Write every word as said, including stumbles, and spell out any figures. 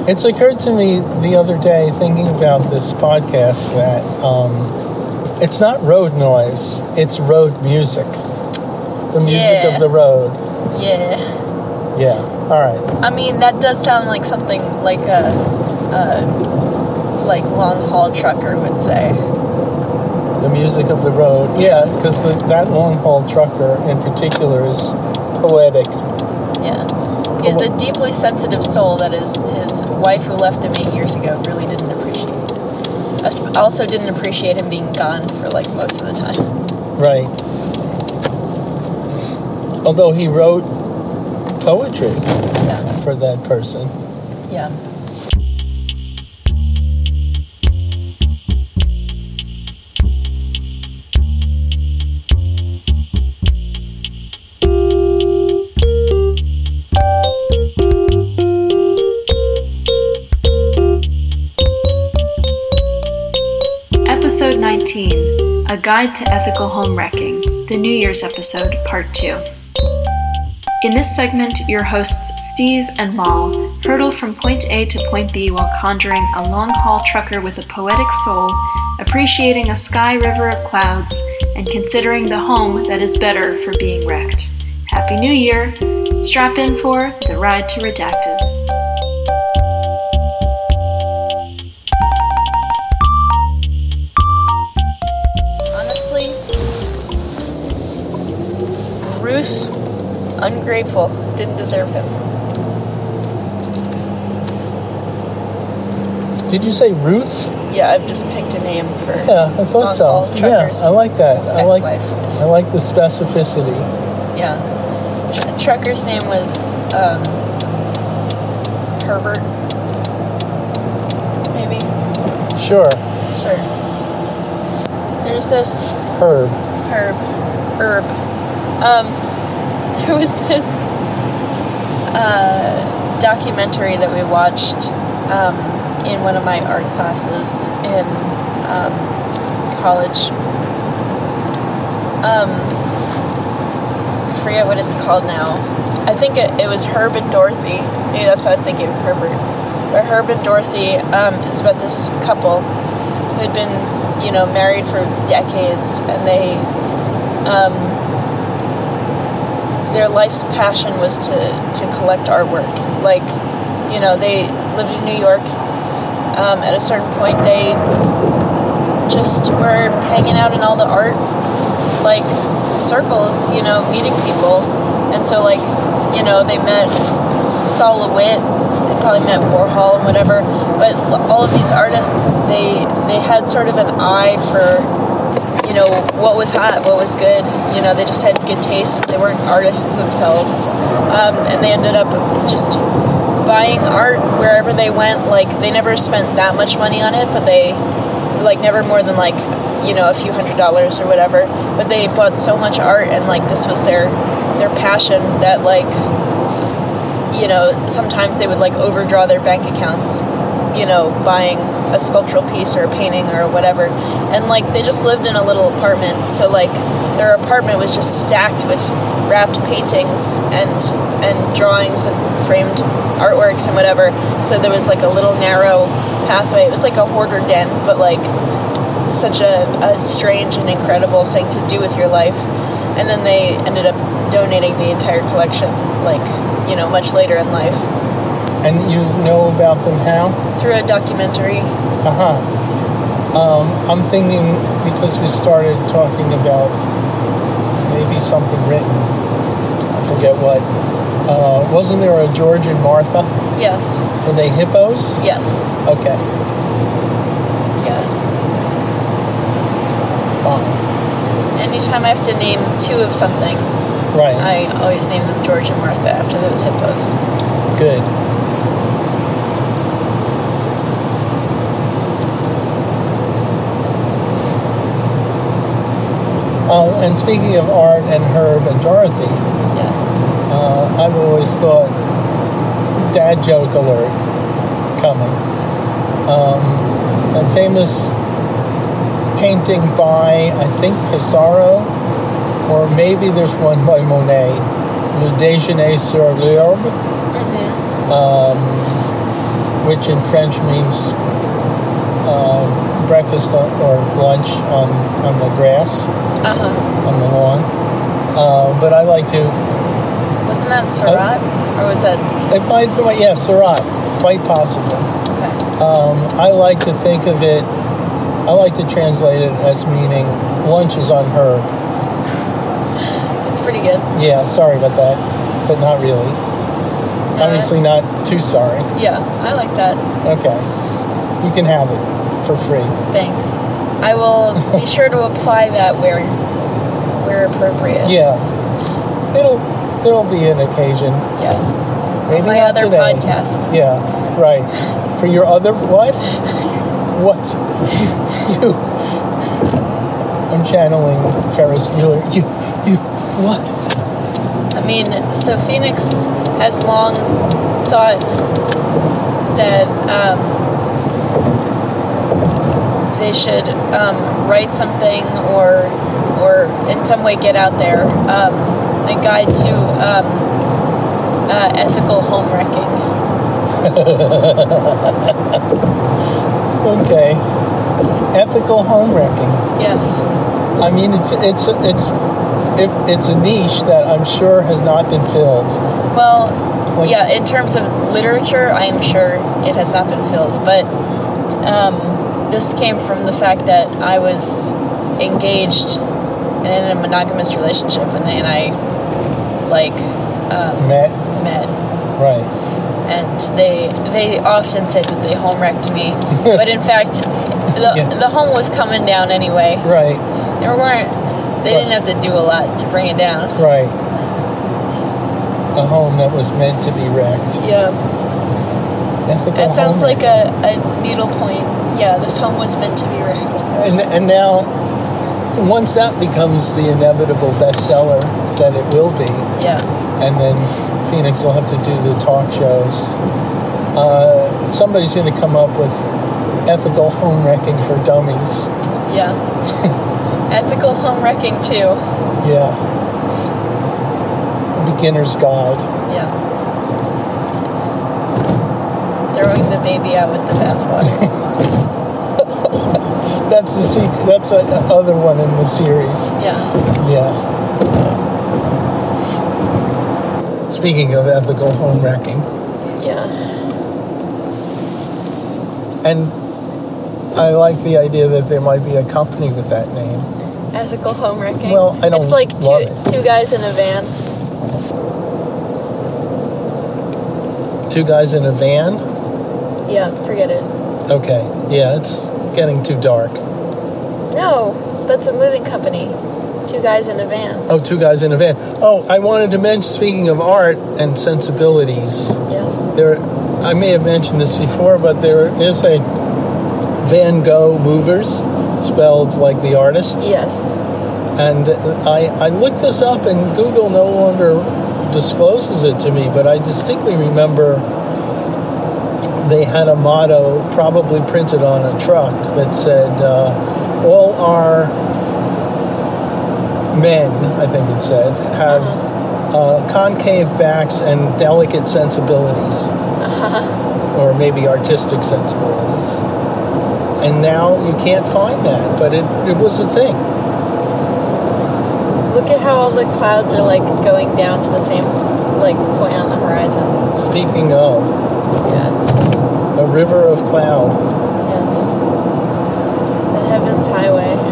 It's occurred to me the other day, thinking about this podcast, that um, it's not road noise, it's road music. The music Yeah. of the road. Yeah. Yeah, all right. I mean, that does sound like something like a, a like long haul trucker would say. The music of the road. Yeah, because that long haul trucker in particular is poetic. Yeah. He has a deeply sensitive soul that his, his wife, who left him eight years ago, really didn't appreciate. I also didn't appreciate him being gone for like most of the time. Right. Although he wrote poetry Yeah. for that person. Yeah. Episode nineteen, A Guide to Ethical Home Wrecking, the New Year's episode, Part two. In this segment, your hosts Steve and Mal hurtle from point A to point B while conjuring a long-haul trucker with a poetic soul, appreciating a sky river of clouds, and considering the home that is better for being wrecked. Happy New Year! Strap in for The Ride to Redacted. Honestly, Ruth, ungrateful, didn't deserve him. Did you say Ruth? Yeah, I've just picked a name for Yeah, I thought so. long-haul Yeah, truckers. I like that. I like Ex-wife. I like the specificity. Yeah. Tr- trucker's name was um, Herbert. Maybe? Sure. Sure. There's this Herb. Herb. Herb. Um, there was this uh, documentary that we watched um, in one of my art classes in um, college. Um, I forget what it's called now. I think it, it was Herb and Dorothy. Maybe that's why I was thinking of Herbert. But Herb and Dorothy um, is about this couple who had been, you know, married for decades, and they, um, their life's passion was to, to collect artwork. Like, you know, they lived in New York. Um, at a certain point, they just were hanging out in all the art, like, circles, you know, meeting people. And so, like, you know, they met Sol LeWitt, they probably met Warhol and whatever, but all of these artists, they they had sort of an eye for, you know, what was hot, what was good. You know, they just had good taste. They weren't artists themselves. Um, and they ended up just buying art wherever they went. Like, they never spent that much money on it, but they, like, never more than, like, you know, a few hundred dollars or whatever. But they bought so much art, and, like, this was their their passion that, like, you know, sometimes they would, like, overdraw their bank accounts, you know, buying a sculptural piece or a painting or whatever. And, like, they just lived in a little apartment. So, like, their apartment was just stacked with wrapped paintings and and drawings and framed artworks and whatever. So there was, like, a little narrow pathway. It was like a hoarder den, but, like, such a, a strange and incredible thing to do with your life. And then they ended up donating the entire collection, like, you know, much later in life. And you know about them how? Through a documentary. Uh-huh. Um, I'm thinking, because we started talking about maybe something written, I forget what. Uh, wasn't there a George and Martha? Yes. Were they hippos? Yes. Okay. Yeah. Fine. Anytime I have to name two of something, Right. I always name them George and Martha after those hippos. Good. Uh, and speaking of art and Herb and Dorothy, Yes. uh, I've always thought, dad joke alert coming. Um, a famous painting by, I think, Pissarro, or maybe there's one by Monet, Le Déjeuner sur l'herbe, Mm-hmm. um, which in French means uh, breakfast or lunch on, on the grass, Uh-huh. on the lawn. Uh, but I like to... Wasn't that Surat? Uh, or was that... It might be, yeah, Surat, quite possibly. Okay. Um, I like to think of it, I like to translate it as meaning lunch is on herb. It's pretty good. Yeah, sorry about that, but not really. No, Obviously not too sorry. Yeah, I like that. Okay. You can have it for free. Thanks. I will be sure to apply that where where appropriate. Yeah. It'll there'll be an occasion. Yeah. Maybe My not other today. podcast. Yeah, right. For your other what? What? You I'm channeling Ferris Bueller. You you what? I mean, so Phoenix has long thought that um, they should um, write something or or in some way get out there um, a guide to um, uh, ethical home wrecking. Okay. Ethical home wrecking. Yes. I mean, it's it's it's if it's a niche that I'm sure has not been filled. Well, Like- yeah, in terms of literature, I am sure it has not been filled. But um, this came from the fact that I was engaged in a monogamous relationship, and they and I, like, um, Met. met. Right. And they they often say that they home wrecked me, but in fact, the Yeah. the home was coming down anyway. Right. They weren't. They didn't have to do a lot to bring it down. Right. A home that was meant to be wrecked. Yeah. Ethical That sounds home like a, a needle point. Yeah, this home was meant to be wrecked. And and now, once that becomes the inevitable bestseller that it will be, Yeah. and then Phoenix will have to do the talk shows. Uh, somebody's going to come up with ethical home wrecking for dummies. Yeah. Ethical home wrecking too. Yeah. Beginner's guide. Yeah. Throwing the baby out with the bathwater. That's the secret. That's a, a other one in the series. Yeah. Yeah. Speaking of ethical home wrecking, Yeah. and I like the idea that there might be a company with that name. Ethical home wrecking. Well, I don't It's like two love it. two guys in a van. Two guys in a van? Yeah, forget it. Okay. Yeah, it's getting too dark. No, that's a moving company. Two guys in a van. Oh, two guys in a van. Oh, I wanted to mention, speaking of art and sensibilities, Yes. there, I may have mentioned this before, but there is a Van Gogh Movers, spelled like the artist. Yes. And I, I looked this up, and Google no longer discloses it to me, but I distinctly remember they had a motto probably printed on a truck that said, uh, all our men, I think it said, have Uh-huh. uh, concave backs and delicate sensibilities, Uh-huh. or maybe artistic sensibilities. And now you can't find that, but it, it was a thing. Look at how all the clouds are like going down to the same like point on the horizon. Speaking of, Yeah. a river of cloud. Yes. The Heavens Highway.